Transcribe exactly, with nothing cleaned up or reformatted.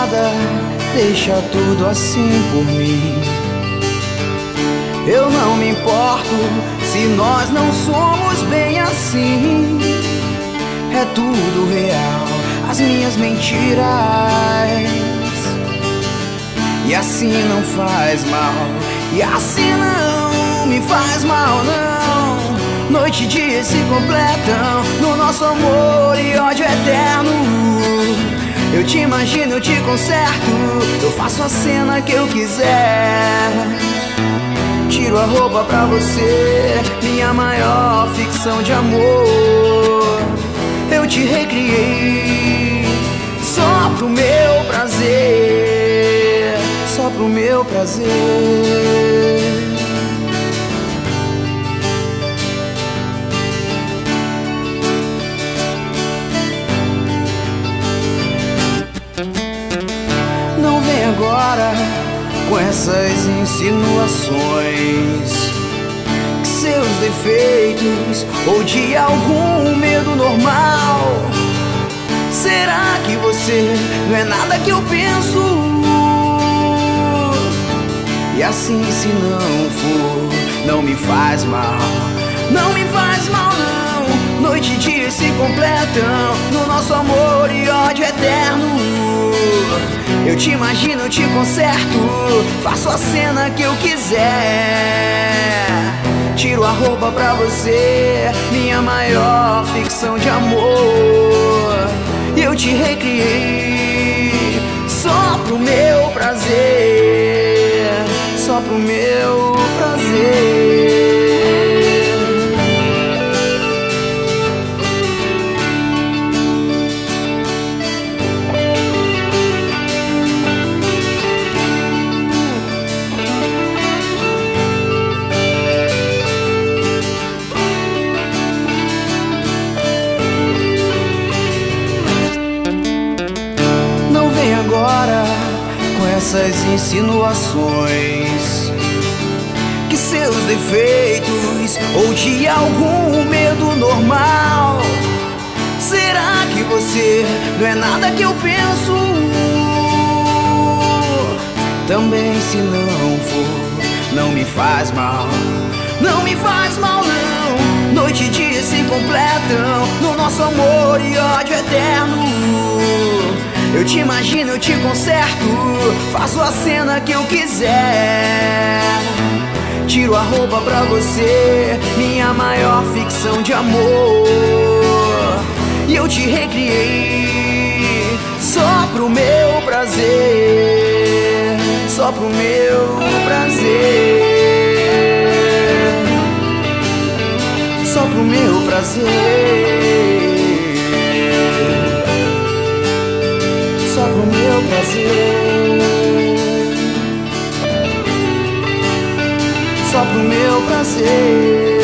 nada, deixa tudo assim por mim. Eu não me importo se nós não somos bem assim. É tudo real, as minhas mentiras, e assim não faz mal, e assim não me faz mal não. Noite e dia se completam no nosso amor e ódio eterno. Eu te imagino, eu te conserto, eu faço a cena que eu quiser. Tiro a roupa pra você, minha maior ficção de amor. Eu te recriei só pro meu prazer, só pro meu prazer. Não vem agora com essas insinuações que seus defeitos ou de algum medo normal. Será que você não é nada que eu penso? E assim, se não for, não me faz mal, não me faz mal não. Noite e dia se completam no nosso amor e ódio eterno. Eu te imagino, eu te conserto, faço a cena que eu quiser. Tiro a roupa pra você, minha maior ficção de amor. Eu te recriei só pro meu prazer, só pro meu prazer. Agora com essas insinuações que seus defeitos ou de algum medo normal. Será que você não é nada que eu penso? Também, se não for, não me faz mal, não me faz mal não. Noite e dia se completam no nosso amor e ódio eterno. Eu te imagino, eu te conserto, faço a cena que eu quiser. Tiro a roupa pra você, minha maior ficção de amor. E eu te recriei só pro meu prazer, só pro meu prazer, só pro meu prazer, só pro meu prazer, só pro meu prazer.